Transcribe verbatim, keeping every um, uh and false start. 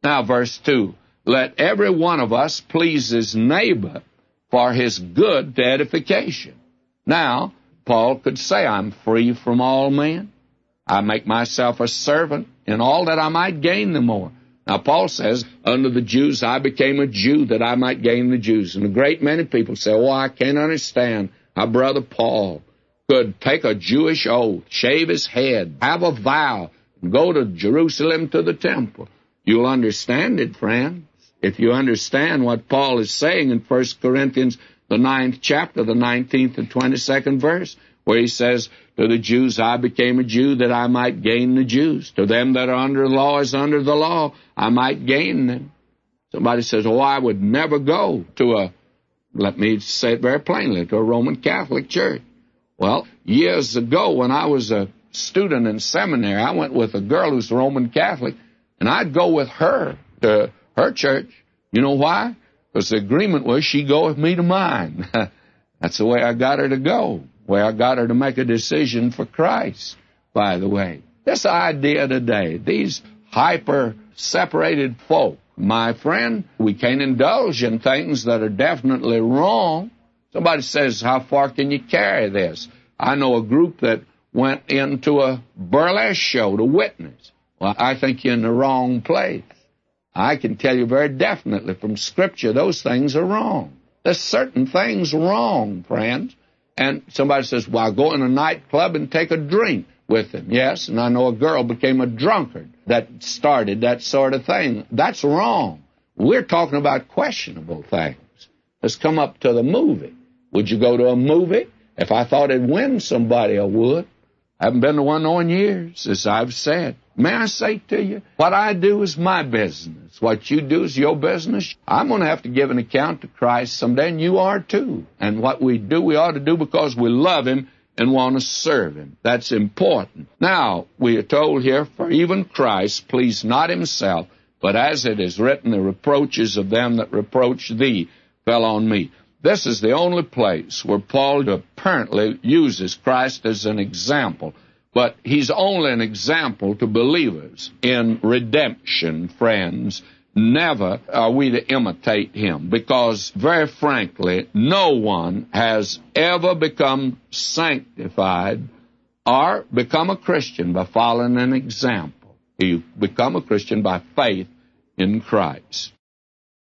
Now, verse two, let every one of us please his neighbor for his good to edification. Now, Paul could say, I'm free from all men. I make myself a servant in all that I might gain the more. Now, Paul says, under the Jews I became a Jew that I might gain the Jews. And a great many people say, oh, I can't understand how Brother Paul could take a Jewish oath, shave his head, have a vow, and go to Jerusalem to the temple. You'll understand it, friends, if you understand what Paul is saying in First Corinthians, the ninth chapter, the nineteenth and twenty-second verse, where he says, to the Jews I became a Jew that I might gain the Jews. To them that are under the law as under the law, I might gain them. Somebody says, oh, I would never go to a, let me say it very plainly, to a Roman Catholic church. Well, years ago when I was a student in seminary, I went with a girl who's Roman Catholic, and I'd go with her to her church. You know why? Because the agreement was she'd go with me to mine. That's the way I got her to go, the way I got her to make a decision for Christ, by the way. This idea today, these hyper-separated folk, my friend, we can't indulge in things that are definitely wrong. Somebody says, how far can you carry this? I know a group that went into a burlesque show to witness. Well, I think you're in the wrong place. I can tell you very definitely from Scripture those things are wrong. There's certain things wrong, friends. And somebody says, well, I'll go in a nightclub and take a drink with them. Yes, and I know a girl became a drunkard that started that sort of thing. That's wrong. We're talking about questionable things. Let's come up to the movie. Would you go to a movie? If I thought it'd win somebody, I would. I haven't been to one in years, as I've said. May I say to you, what I do is my business. What you do is your business. I'm going to have to give an account to Christ someday, and you are too. And what we do, we ought to do because we love Him and want to serve Him. That's important. Now, we are told here, for even Christ pleased not Himself, but as it is written, the reproaches of them that reproach thee fell on me. This is the only place where Paul apparently uses Christ as an example. But he's only an example to believers in redemption, friends. Never are we to imitate him, because, very frankly, no one has ever become sanctified or become a Christian by following an example. You become a Christian by faith in Christ.